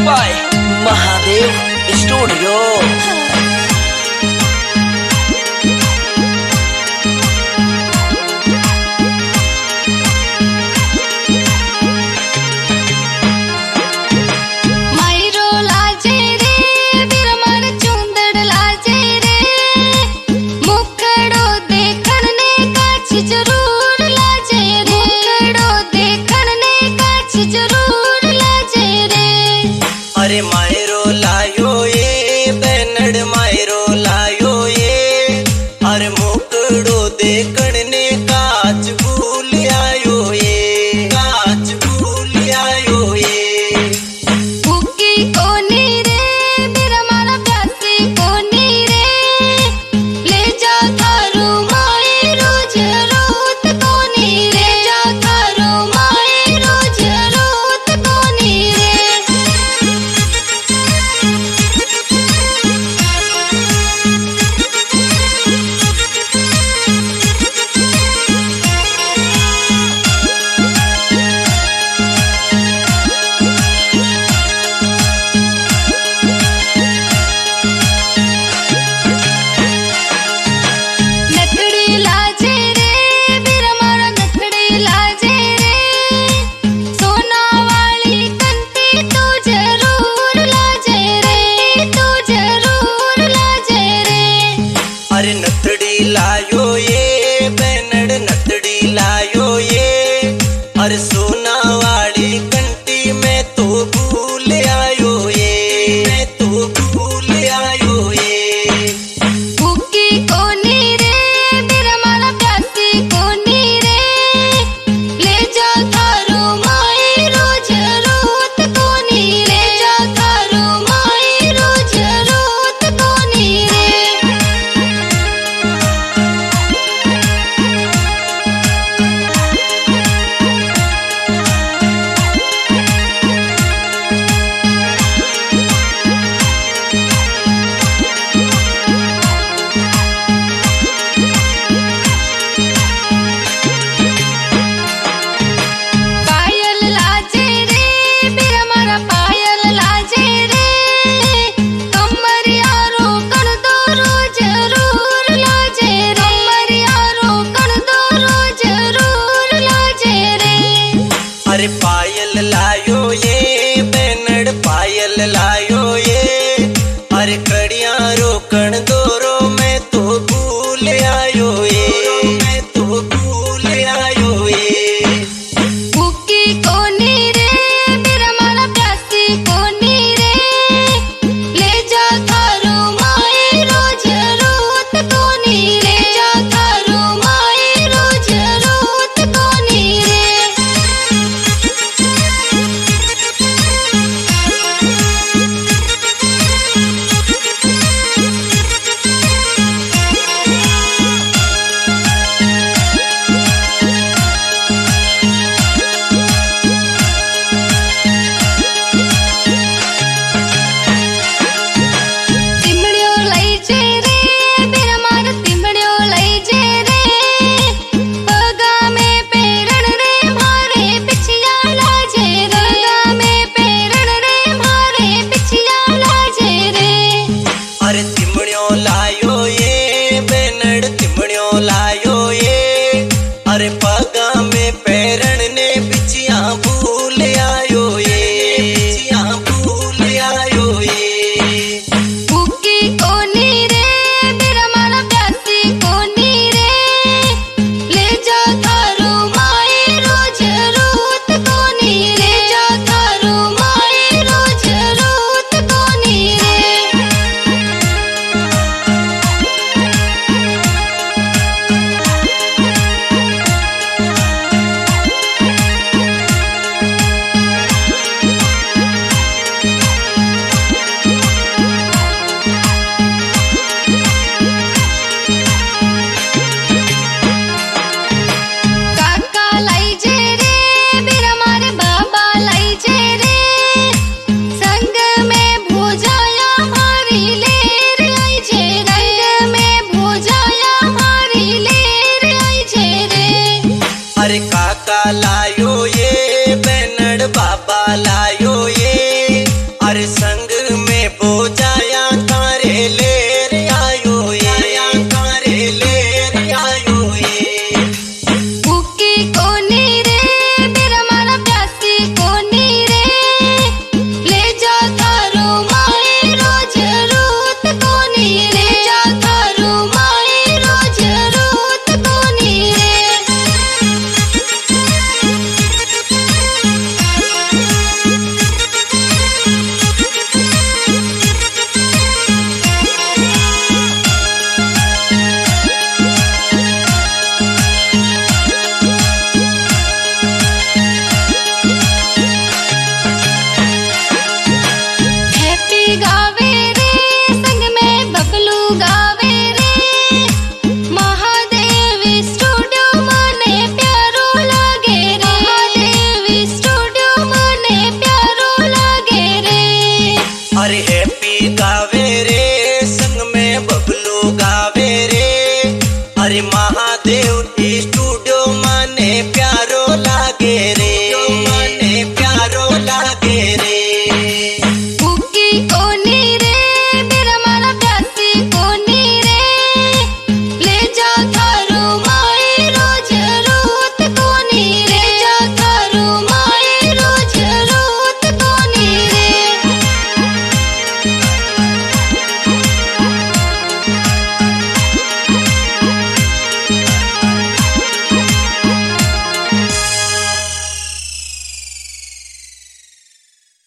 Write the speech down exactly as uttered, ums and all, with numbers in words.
by Mahadev Studio. अरे मायरो लायो ये बैनड़ मायरो लायो ये अरे मुकड़ो देखण ने काच भूल आयो ये काच भूल आयो ये भूखी कोनी रे मेरा मारा प्यासी कोनी रे ले जा थारो माए रोज रोत कोनी रे जा थारो माए रोज रोत कोनी रे अरे नथड़ी लायो ये बैनड़ नथड़ी लायो ये अरे सोना वाली कंटी में तो भूल आयो ये मैं तो भूल आयो ये भूखी कोनी रे मेरा मारा प्यासी कोनी रे ले जा थारो माए रोज रोत कोनी रे जा थारो माए रोज रोत कोनी रे पायल लाजे रे मेरा मारा पायल लाजे रे कमरिया रोकण दो रोज जरूर लाजे रे कमरिया रोकण दो रोज जरूर लाजे रे अरे पायल लायो ये बैनड़ पायल लायो ये अरे कड़ियां रोकण दोरो मैं तो भूल आयो ये मैं तो भूल आयो ये भूखी कोनी रे मेरा मारा प्यासी कोनी रे ले जा थारो माए रोज रोत कोनी रे जा थारो माए रोज रोत कोनी रे तिमड़ियो लई जे रे मेरा मार तिमड़ियो लई जे रे पगा में पेरण रे मारे पिछिया लाजे रे पगा में पेरण रे मारे पिछिया लाजे रे अरे तिमड़ियों लायो ये बैनड़ तिमड़ियों लायो ये अरे पगा में पैरण ने बिचिया भूल आयो ये बिचिया भूल आयो ये भूखी कोनी रे मेरा मारा प्यासी कोनी रे ले जा थारो माए रोज रोत कोनी रे जा थारो माए रोज रोत कोनी रे काका लाई जे रे मेरा मारे बाबा लाई जे रे संग में भोजाया मारी लेर आई जे रंग में भोजाया मारी लेर आई जे रे अरे काका ला